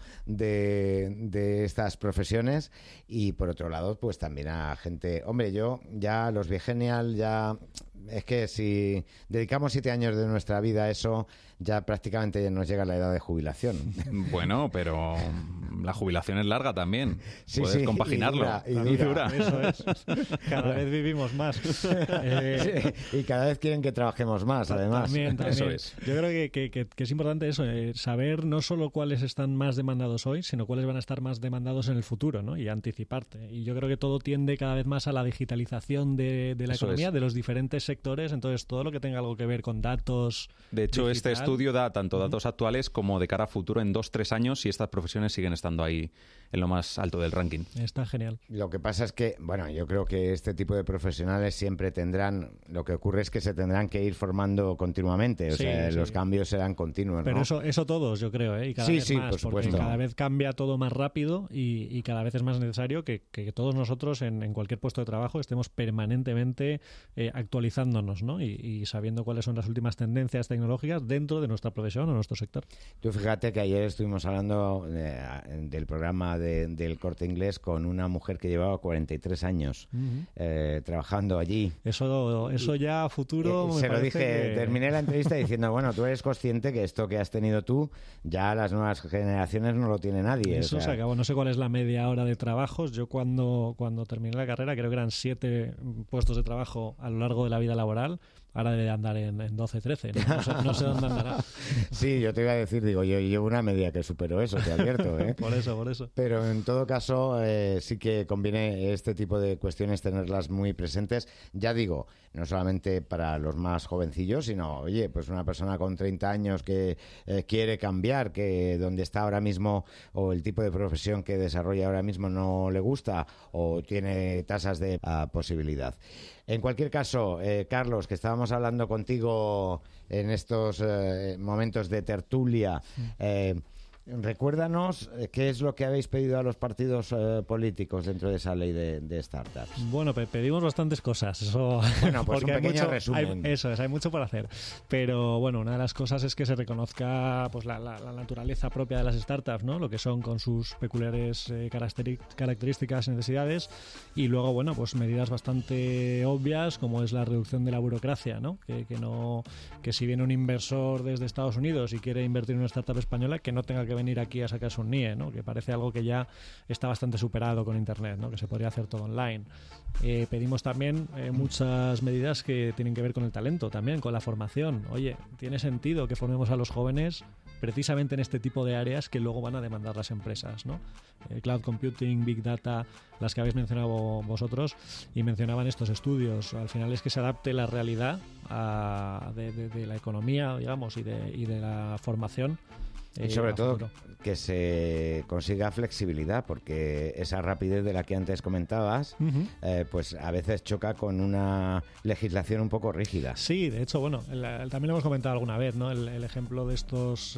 de estas profesiones, y por otro lado, pues también a gente... Hombre, yo ya los Vigenial ya... Es que si dedicamos 7 años de nuestra vida a eso, ya prácticamente nos llega la edad de jubilación. Bueno, pero la jubilación es larga también. Sí, puedes sí, compaginarlo. Y dura. Eso es. Cada vez vivimos más. Sí, y cada vez quieren que trabajemos más, además. También. Eso es. Yo creo que es importante eso, saber no solo cuáles están más demandados hoy, sino cuáles van a estar más demandados en el futuro, ¿no? Y anticiparte. Y yo creo que todo tiende cada vez más a la digitalización de la economía, de los diferentes sectores. Entonces, todo lo que tenga algo que ver con datos... De hecho, digital, este estudio da tanto datos actuales como de cara a futuro en 2-3 años, y estas profesiones siguen estando ahí en lo más alto del ranking. Está genial. Lo que pasa es que, bueno, yo creo que este tipo de profesionales siempre tendrán... Lo que ocurre es que se tendrán que ir formando continuamente. O sea, los cambios serán continuos, Pero ¿no? eso todos, yo creo, ¿eh? Y cada vez más, por supuesto. porque cada vez cambia todo más rápido y cada vez es más necesario que todos nosotros en cualquier puesto de trabajo estemos permanentemente actualizándonos, ¿no? Y sabiendo cuáles son las últimas tendencias tecnológicas dentro de nuestra profesión o nuestro sector. Tú fíjate que ayer estuvimos hablando del programa del Corte Inglés con una mujer que llevaba 43 años trabajando allí. Eso ya a futuro... Se lo dije, terminé la entrevista diciendo, bueno, tú eres consciente que esto que has tenido tú, ya las nuevas generaciones no lo tiene nadie. Eso se acabó. No sé cuál es la media hora de trabajos. Yo cuando terminé la carrera, creo que eran 7 puestos de trabajo a lo largo de la vida laboral. Ahora debe andar en 12, 13. No sé dónde andará. Sí, yo te iba a decir, digo, yo llevo una media que superó eso, te advierto, ¿eh? Por eso. Pero en todo caso, sí que conviene este tipo de cuestiones tenerlas muy presentes. Ya digo, no solamente para los más jovencillos, sino, oye, pues una persona con 30 años que quiere cambiar, que donde está ahora mismo, o el tipo de profesión que desarrolla ahora mismo no le gusta, o tiene tasas de posibilidad. En cualquier caso, Carlos, que estábamos hablando contigo en estos momentos de tertulia, recuérdanos qué es lo que habéis pedido a los partidos políticos dentro de esa ley de startups. Bueno, pedimos bastantes cosas. Eso, bueno, pues un pequeño resumen. Hay mucho por hacer. Pero bueno, una de las cosas es que se reconozca pues la naturaleza propia de las startups, ¿no? Lo que son con sus peculiares características y necesidades. Y luego, bueno, pues medidas bastante obvias como es la reducción de la burocracia, ¿no? Que si viene un inversor desde Estados Unidos y quiere invertir en una startup española, que no tenga que venir aquí a sacarse un NIE, ¿no? Que parece algo que ya está bastante superado con Internet, ¿no? Que se podría hacer todo online. Pedimos también muchas medidas que tienen que ver con el talento, también con la formación. Oye, tiene sentido que formemos a los jóvenes precisamente en este tipo de áreas que luego van a demandar las empresas, ¿no? Cloud computing, Big Data, las que habéis mencionado vosotros, y mencionaban estos estudios. Al final es que se adapte la realidad de la economía, digamos, y de la formación. Y sobre todo que se consiga flexibilidad, porque esa rapidez de la que antes comentabas, pues a veces choca con una legislación un poco rígida. Sí, de hecho, bueno, también lo hemos comentado alguna vez, ¿no? El ejemplo de estos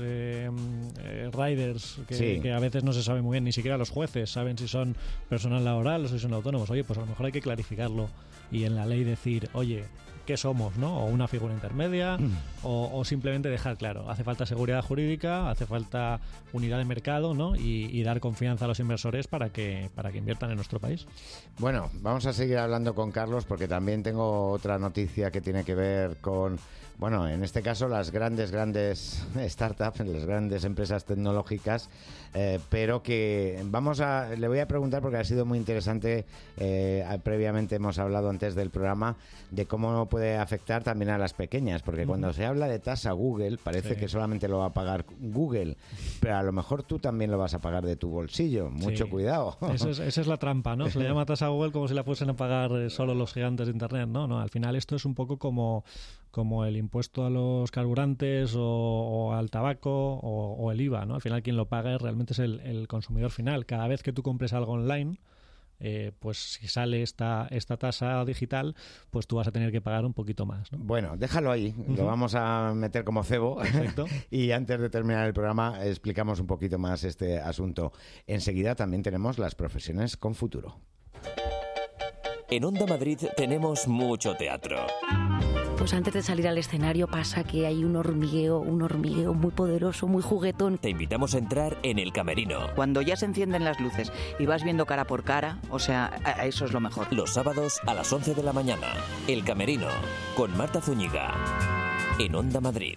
riders que a veces no se sabe muy bien, ni siquiera los jueces saben si son personal laboral o si son autónomos. Oye, pues a lo mejor hay que clarificarlo y en la ley decir, oye, ¿qué somos, no? O una figura intermedia, o simplemente dejar claro. Hace falta seguridad jurídica, hace falta unidad de mercado, ¿no? Y dar confianza a los inversores para que inviertan en nuestro país. Bueno, vamos a seguir hablando con Carlos porque también tengo otra noticia que tiene que ver con, bueno, en este caso las grandes startups, las grandes empresas tecnológicas, pero que le voy a preguntar porque ha sido muy interesante. Previamente hemos hablado antes del programa de cómo puede afectar también a las pequeñas, porque cuando se habla de tasa Google parece que solamente lo va a pagar Google, pero a lo mejor tú también lo vas a pagar de tu bolsillo. Mucho cuidado. Esa es la trampa, ¿no? Se le llama tasa Google como si la fuesen a pagar solo los gigantes de Internet, ¿no? Al final esto es un poco como como el impuesto a los carburantes o al tabaco o el IVA, ¿no? Al final quien lo paga realmente es el consumidor final. Cada vez que tú compres algo online, pues si sale esta tasa digital, pues tú vas a tener que pagar un poquito más, ¿no? Bueno, déjalo ahí, lo vamos a meter como cebo. Perfecto. Y antes de terminar el programa explicamos un poquito más este asunto. Enseguida también tenemos las profesiones con futuro. En Onda Madrid tenemos mucho teatro. Pues antes de salir al escenario pasa que hay un hormigueo muy poderoso, muy juguetón. Te invitamos a entrar en el camerino. Cuando ya se encienden las luces y vas viendo cara por cara, o sea, eso es lo mejor. Los sábados a las 11 de la mañana. El camerino, con Marta Zúñiga. En Onda Madrid.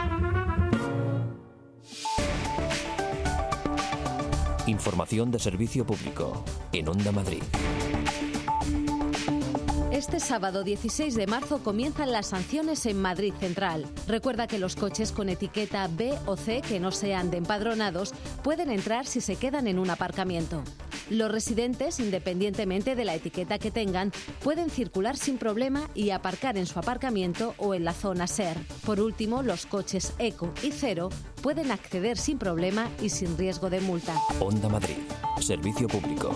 Información de servicio público. En Onda Madrid. Este sábado 16 de marzo comienzan las sanciones en Madrid Central. Recuerda que los coches con etiqueta B o C que no sean de empadronados pueden entrar si se quedan en un aparcamiento. Los residentes, independientemente de la etiqueta que tengan, pueden circular sin problema y aparcar en su aparcamiento o en la zona SER. Por último, los coches Eco y Cero pueden acceder sin problema y sin riesgo de multa. Onda Madrid. Servicio público.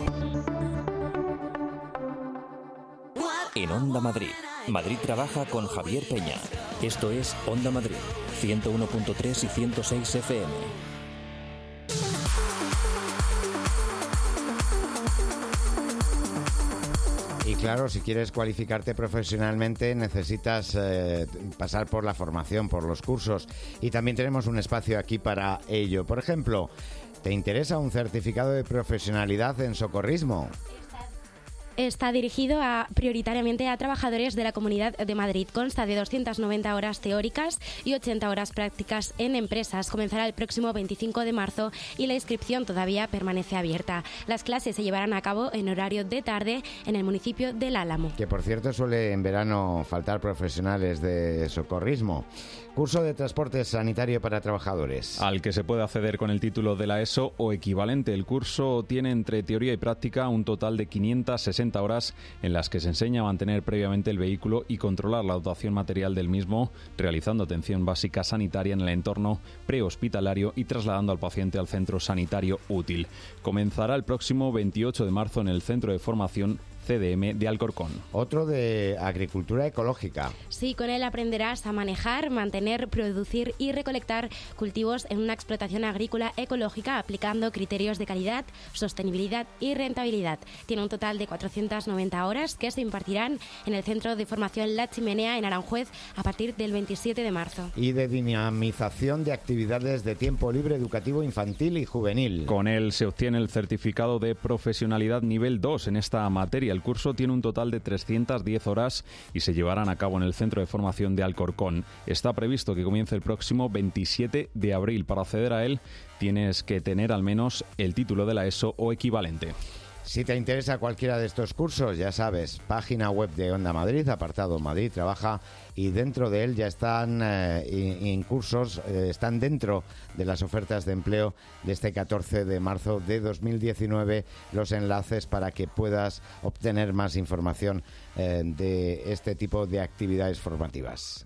En Onda Madrid. Madrid trabaja con Javier Peña. Esto es Onda Madrid, 101.3 y 106 FM. Y claro, si quieres cualificarte profesionalmente necesitas pasar por la formación, por los cursos. Y también tenemos un espacio aquí para ello. Por ejemplo, ¿te interesa un certificado de profesionalidad en socorrismo? Está dirigido prioritariamente a trabajadores de la Comunidad de Madrid. Consta de 290 horas teóricas y 80 horas prácticas en empresas. Comenzará el próximo 25 de marzo y la inscripción todavía permanece abierta. Las clases se llevarán a cabo en horario de tarde en el municipio del Álamo. Que por cierto suele en verano faltar profesionales de socorrismo. Curso de transporte sanitario para trabajadores. Al que se puede acceder con el título de la ESO o equivalente. El curso tiene entre teoría y práctica un total de 560 horas en las que se enseña a mantener previamente el vehículo y controlar la dotación material del mismo, realizando atención básica sanitaria en el entorno prehospitalario y trasladando al paciente al centro sanitario útil. Comenzará el próximo 28 de marzo en el Centro de Formación CDM de Alcorcón. Otro de agricultura ecológica. Sí, con él aprenderás a manejar, mantener, producir y recolectar cultivos en una explotación agrícola ecológica aplicando criterios de calidad, sostenibilidad y rentabilidad. Tiene un total de 490 horas que se impartirán en el Centro de Formación La Chimenea en Aranjuez a partir del 27 de marzo. Y de dinamización de actividades de tiempo libre educativo infantil y juvenil. Con él se obtiene el certificado de profesionalidad nivel 2 en esta materia. El curso tiene un total de 310 horas y se llevarán a cabo en el Centro de Formación de Alcorcón. Está previsto que comience el próximo 27 de abril. Para acceder a él tienes que tener al menos el título de la ESO o equivalente. Si te interesa cualquiera de estos cursos, ya sabes, página web de Onda Madrid, apartado Madrid Trabaja, y dentro de él ya están cursos, están dentro de las ofertas de empleo de este 14 de marzo de 2019 los enlaces para que puedas obtener más información de este tipo de actividades formativas.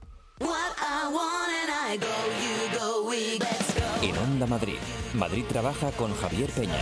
En Onda Madrid, Madrid Trabaja con Javier Peña.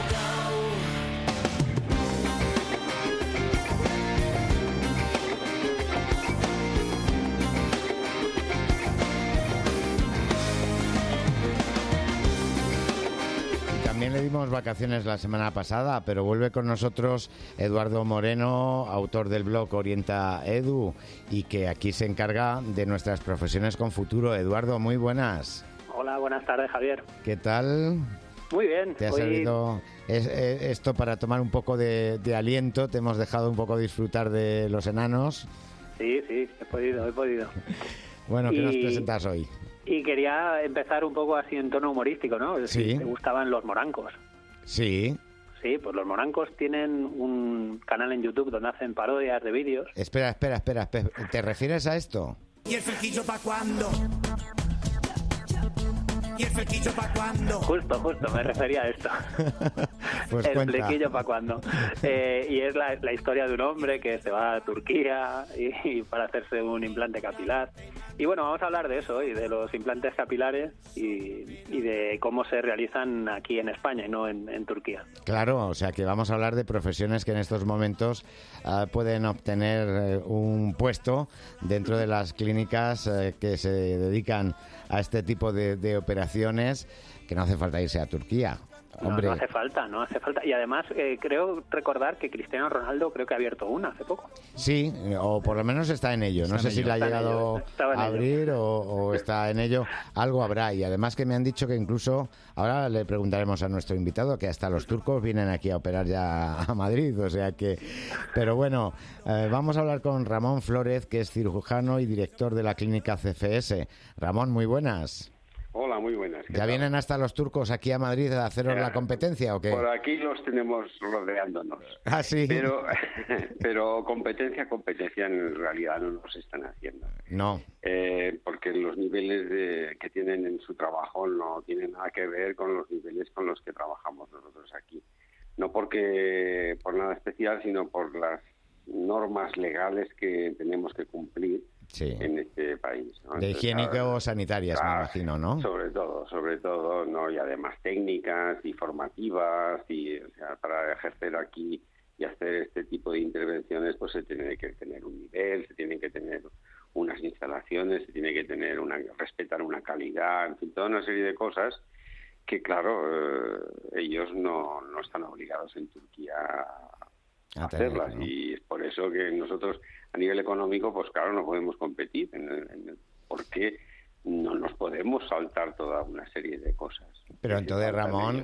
También le dimos vacaciones la semana pasada, pero vuelve con nosotros Eduardo Moreno, autor del blog Orienta Edu, y que aquí se encarga de nuestras profesiones con futuro. Eduardo, muy buenas. Hola, buenas tardes, Javier. ¿Qué tal? Muy bien. ¿Te ha servido esto para tomar un poco de aliento? ¿Te hemos dejado un poco disfrutar de los enanos? Sí, he podido. Bueno, ¿qué nos presentas hoy? Y quería empezar un poco así en tono humorístico, ¿no? Es decir, Sí. ¿te gustaban los morancos? Sí. Sí, pues los morancos tienen un canal en YouTube donde hacen parodias de vídeos. Espera. ¿Te refieres a esto? ¿Y el flequillo pa' cuándo? ¿Y el flequillo pa' cuándo? Justo, me refería a esto. Pues el cuenta. flequillo pa' cuándo. Y es la historia de un hombre que se va a Turquía y para hacerse un implante capilar. Y bueno, vamos a hablar de eso hoy, de los implantes capilares y de cómo se realizan aquí en España y no en Turquía. Claro, o sea que vamos a hablar de profesiones que en estos momentos pueden obtener un puesto dentro de las clínicas que se dedican a este tipo de operaciones, que no hace falta irse a Turquía. Hombre. No hace falta. Y además creo recordar que Cristiano Ronaldo creo que ha abierto una hace poco. Sí, o por lo menos está en ello. No sé si la ha llegado a abrir o está en ello. Algo habrá. Y además que me han dicho que incluso, ahora le preguntaremos a nuestro invitado, que hasta los turcos vienen aquí a operar ya a Madrid. O sea que... Pero bueno, vamos a hablar con Ramón Flórez, que es cirujano y director de la clínica CFS. Ramón, muy buenas. Hola, muy buenas. ¿Ya vienen hasta los turcos aquí a Madrid a haceros la competencia o qué? Por aquí los tenemos rodeándonos. Ah, sí. Pero competencia en realidad no nos están haciendo. No. Porque los niveles que tienen en su trabajo no tienen nada que ver con los niveles con los que trabajamos nosotros aquí. No por nada especial, sino por las normas legales que tenemos que cumplir. Sí. En este país, ¿no? De higiénico-sanitarias, me imagino, ¿no? Sobre todo, ¿no? Y además técnicas y formativas, y o sea, para ejercer aquí y hacer este tipo de intervenciones, pues se tiene que tener un nivel, se tienen que tener unas instalaciones, se tiene que tener respetar una calidad, en fin, toda una serie de cosas que, claro, ellos no están obligados en Turquía a hacerlas, ¿no? Y es por eso que nosotros a nivel económico, pues claro, no podemos competir porque no nos podemos saltar toda una serie de cosas. Pero entonces, Ramón,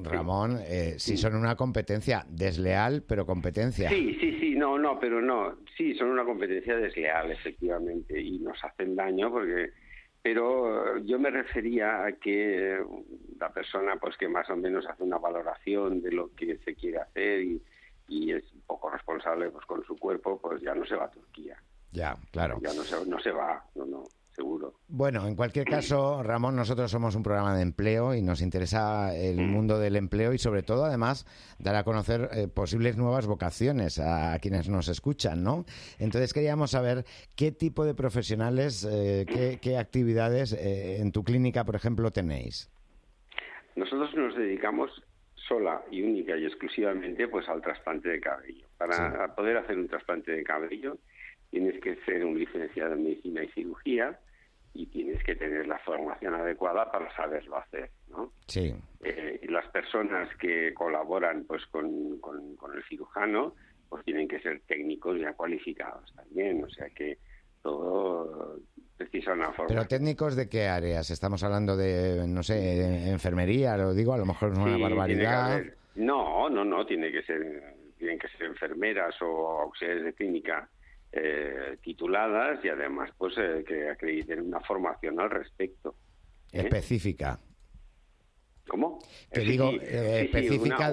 sí son una competencia desleal, pero competencia. Sí, sí, son una competencia desleal, efectivamente, y nos hacen daño pero yo me refería a que la persona pues que más o menos hace una valoración de lo que se quiere hacer y es un poco responsable pues con su cuerpo, pues ya no se va a Turquía. Ya, claro. Ya no se va, no, seguro. Bueno, en cualquier caso, Ramón, nosotros somos un programa de empleo y nos interesa el mundo del empleo y sobre todo, además, dar a conocer posibles nuevas vocaciones a quienes nos escuchan, ¿no? Entonces queríamos saber qué tipo de profesionales, qué actividades en tu clínica, por ejemplo, tenéis. Nosotros nos dedicamos sola y única y exclusivamente pues al trasplante de cabello. Para poder hacer un trasplante de cabello tienes que ser un licenciado en medicina y cirugía y tienes que tener la formación adecuada para saberlo hacer, ¿no? Sí. Y las personas que colaboran pues con el cirujano pues tienen que ser técnicos ya cualificados también, o sea que todo precisa una formación. ¿Pero técnicos de qué áreas? Estamos hablando de, no sé, de enfermería, lo digo, a lo mejor es una barbaridad. Tienen que ser enfermeras o auxiliares de clínica tituladas y además pues que acrediten una formación al respecto. Específica. ¿Cómo? Específica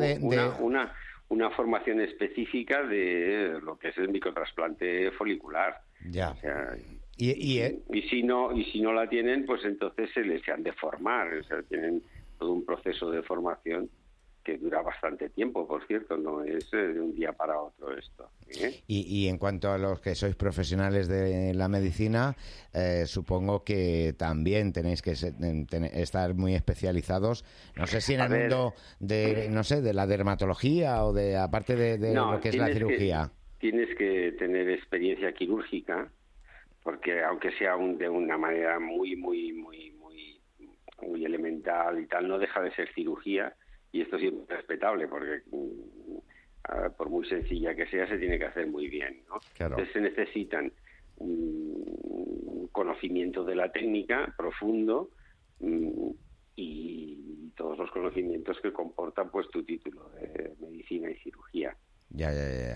una formación específica de lo que es el microtrasplante folicular. Ya. O sea, y si no la tienen, pues entonces se han de formar, o sea, tienen todo un proceso de formación que dura bastante tiempo, por cierto, no es de un día para otro esto. Y en cuanto a los que sois profesionales de la medicina, supongo que también tenéis que estar muy especializados, no sé si en el mundo de la dermatología o de aparte de lo que es la cirugía. Tienes que tener experiencia quirúrgica, porque aunque sea de una manera muy elemental y tal, no deja de ser cirugía. Y esto siempre es respetable porque por muy sencilla que sea, se tiene que hacer muy bien, ¿no? Claro. Entonces se necesitan un conocimiento de la técnica profundo y todos los conocimientos que comportan pues tu título de medicina y cirugía. Ya.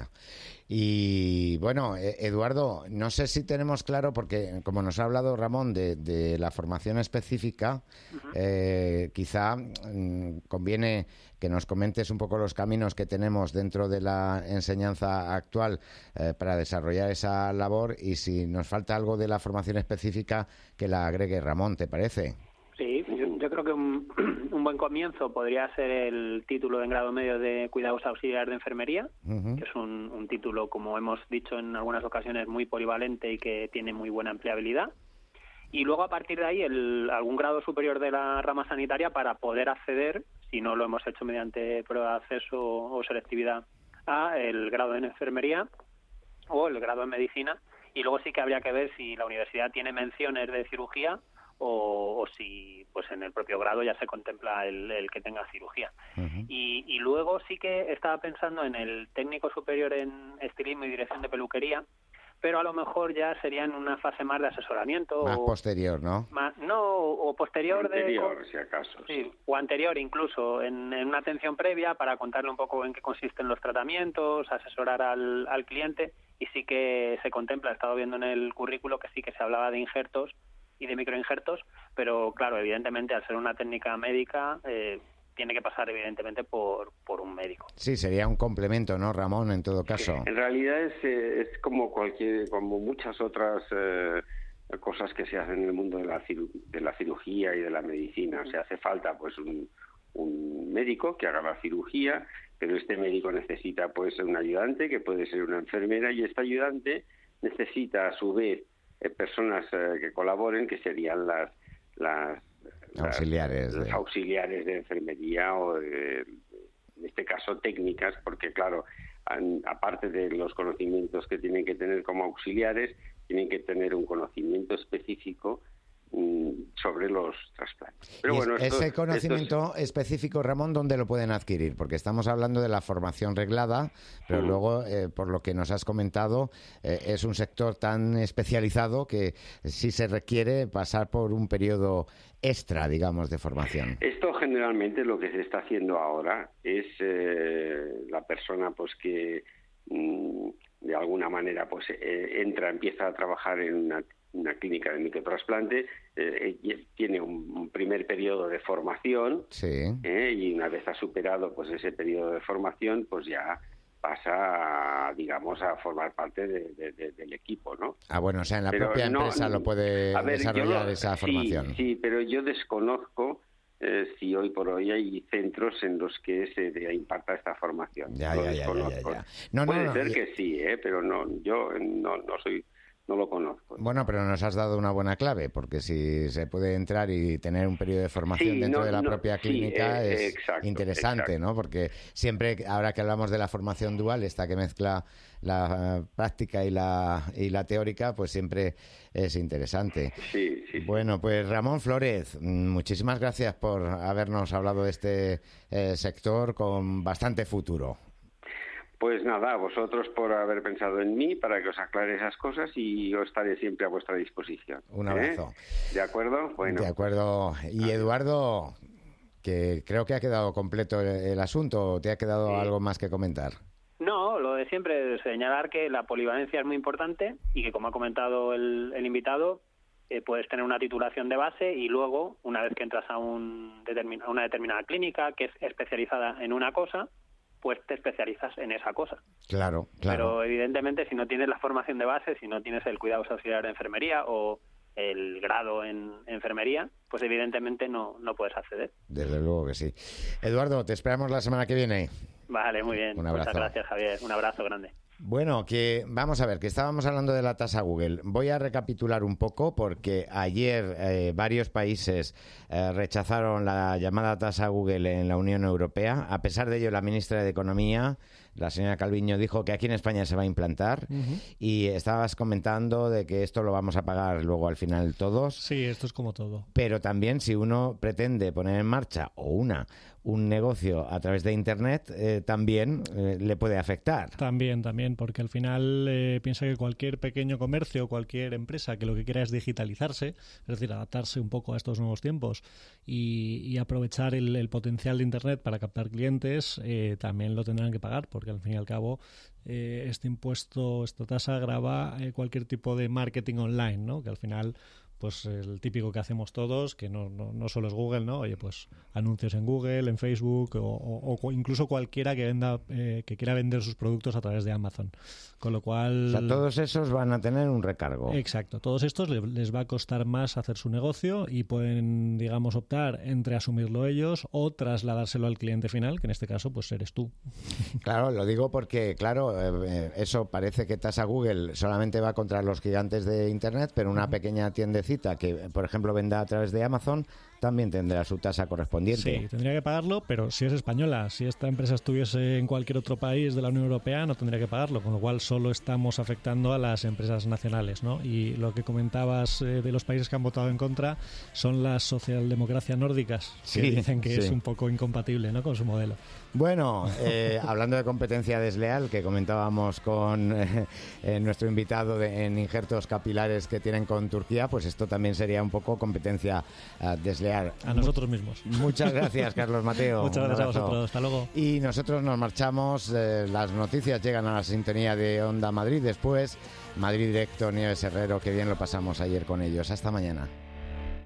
Y bueno, Eduardo, no sé si tenemos claro, porque como nos ha hablado Ramón de la formación específica, quizá conviene que nos comentes un poco los caminos que tenemos dentro de la enseñanza actual para desarrollar esa labor y si nos falta algo de la formación específica que la agregue Ramón, ¿te parece? Sí, yo creo que un buen comienzo podría ser el título en grado medio de cuidados auxiliares de enfermería, que es un título, como hemos dicho en algunas ocasiones, muy polivalente y que tiene muy buena empleabilidad. y luego a partir de ahí algún grado superior de la rama sanitaria para poder acceder, si no lo hemos hecho mediante prueba de acceso o selectividad, a el grado en enfermería o el grado en medicina, y luego sí que habría que ver si la universidad tiene menciones de cirugía o si pues en el propio grado ya se contempla el que tenga cirugía. Y luego sí que estaba pensando en el técnico superior en estilismo y dirección de peluquería, pero a lo mejor ya sería en una fase más de asesoramiento. Más posterior, ¿no? O posterior. Anterior, si acaso. Sí, o anterior incluso, en una atención previa para contarle un poco en qué consisten los tratamientos, asesorar al cliente, y sí que se contempla, he estado viendo en el currículo que sí que se hablaba de injertos y de microinjertos, pero claro, evidentemente al ser una técnica médica tiene que pasar evidentemente por un médico. Sí, sería un complemento, ¿no, Ramón, en todo caso? En realidad es como muchas otras cosas que se hacen en el mundo de la cirugía y de la medicina. O sea, hace falta pues un médico que haga la cirugía, pero este médico necesita pues un ayudante que puede ser una enfermera, y este ayudante necesita a su vez personas que colaboren, que serían las auxiliares de enfermería o en este caso técnicas, porque claro, aparte de los conocimientos que tienen que tener como auxiliares, tienen que tener un conocimiento específico sobre los trasplantes. Pero bueno, ese conocimiento específico, Ramón, ¿dónde lo pueden adquirir? Porque estamos hablando de la formación reglada, pero luego, por lo que nos has comentado, es un sector tan especializado que sí se requiere pasar por un periodo extra, digamos, de formación. Esto generalmente lo que se está haciendo ahora es la persona pues que de alguna manera pues empieza a trabajar en una clínica de microtrasplante, tiene un primer periodo de formación, y una vez ha superado pues ese periodo de formación, pues ya pasa, digamos, a formar parte del equipo, ¿no? Bueno, o sea, en la propia empresa lo puede desarrollar esa formación. Sí, pero yo desconozco si hoy por hoy hay centros en los que se imparta esta formación. Ya. Puede ser que sí, pero yo no lo conozco. Bueno, pero nos has dado una buena clave, porque si se puede entrar y tener un periodo de formación dentro de la propia clínica es interesante, ¿no? Porque siempre, ahora que hablamos de la formación dual, esta que mezcla la práctica y la teórica, pues siempre es interesante. Sí. Bueno, pues Ramón Flórez, muchísimas gracias por habernos hablado de este sector con bastante futuro. Pues nada, a vosotros por haber pensado en mí para que os aclare esas cosas, y yo estaré siempre a vuestra disposición. Un abrazo. ¿De acuerdo? Bueno. De acuerdo. Y Eduardo, que creo que ha quedado completo el asunto, ¿o te ha quedado algo más que comentar? No, lo de siempre, señalar que la polivalencia es muy importante y que, como ha comentado el invitado, puedes tener una titulación de base y luego, una vez que entras a una determinada clínica que es especializada en una cosa, pues te especializas en esa cosa. Claro. Pero evidentemente, si no tienes la formación de base, si no tienes el cuidados auxiliar de enfermería o el grado en enfermería, pues evidentemente no puedes acceder. Desde luego que sí. Eduardo, te esperamos la semana que viene. Vale, muy bien. Un abrazo. Muchas gracias, Javier. Un abrazo grande. Bueno, vamos a ver, que estábamos hablando de la tasa Google. Voy a recapitular un poco, porque ayer varios países rechazaron la llamada tasa Google en la Unión Europea. A pesar de ello, la ministra de Economía, la señora Calviño, dijo que aquí en España se va a implantar. Y estabas comentando de que esto lo vamos a pagar luego al final todos. Sí, esto es como todo. Pero también, si uno pretende poner en marcha un negocio a través de Internet, también le puede afectar. También, porque al final piensa que cualquier pequeño comercio, cualquier empresa que lo que quiera es digitalizarse, es decir, adaptarse un poco a estos nuevos tiempos y aprovechar el potencial de Internet para captar clientes, también lo tendrán que pagar, porque al fin y al cabo este impuesto, esta tasa grava cualquier tipo de marketing online, ¿no? Que al final, pues el típico que hacemos todos, que no solo es Google, ¿no? Oye, pues anuncios en Google, en Facebook o incluso cualquiera que quiera vender sus productos a través de Amazon. Con lo cual... O sea, todos esos van a tener un recargo. Exacto. Todos estos les va a costar más hacer su negocio y pueden, digamos, optar entre asumirlo ellos o trasladárselo al cliente final, que en este caso, pues eres tú. Claro, lo digo porque, claro, eso parece que tasa Google solamente va contra los gigantes de Internet, pero una pequeña tiendecita necesita que, por ejemplo, venda a través de Amazon, también tendrá su tasa correspondiente. Sí, tendría que pagarlo, pero si es española, si esta empresa estuviese en cualquier otro país de la Unión Europea, no tendría que pagarlo, con lo cual solo estamos afectando a las empresas nacionales, ¿no? Y lo que comentabas de los países que han votado en contra son las socialdemocracias nórdicas, que dicen que es un poco incompatible, ¿no?, con su modelo. Bueno, hablando de competencia desleal, que comentábamos con nuestro invitado en injertos capilares que tienen con Turquía, pues esto también sería un poco competencia desleal. A nosotros mismos. Muchas gracias, Carlos Mateo. Muchas gracias a vosotros. Hasta luego. Y nosotros nos marchamos. Las noticias llegan a la sintonía de Onda Madrid. Después, Madrid Directo, Nieves Herrero. Qué bien lo pasamos ayer con ellos. Hasta mañana.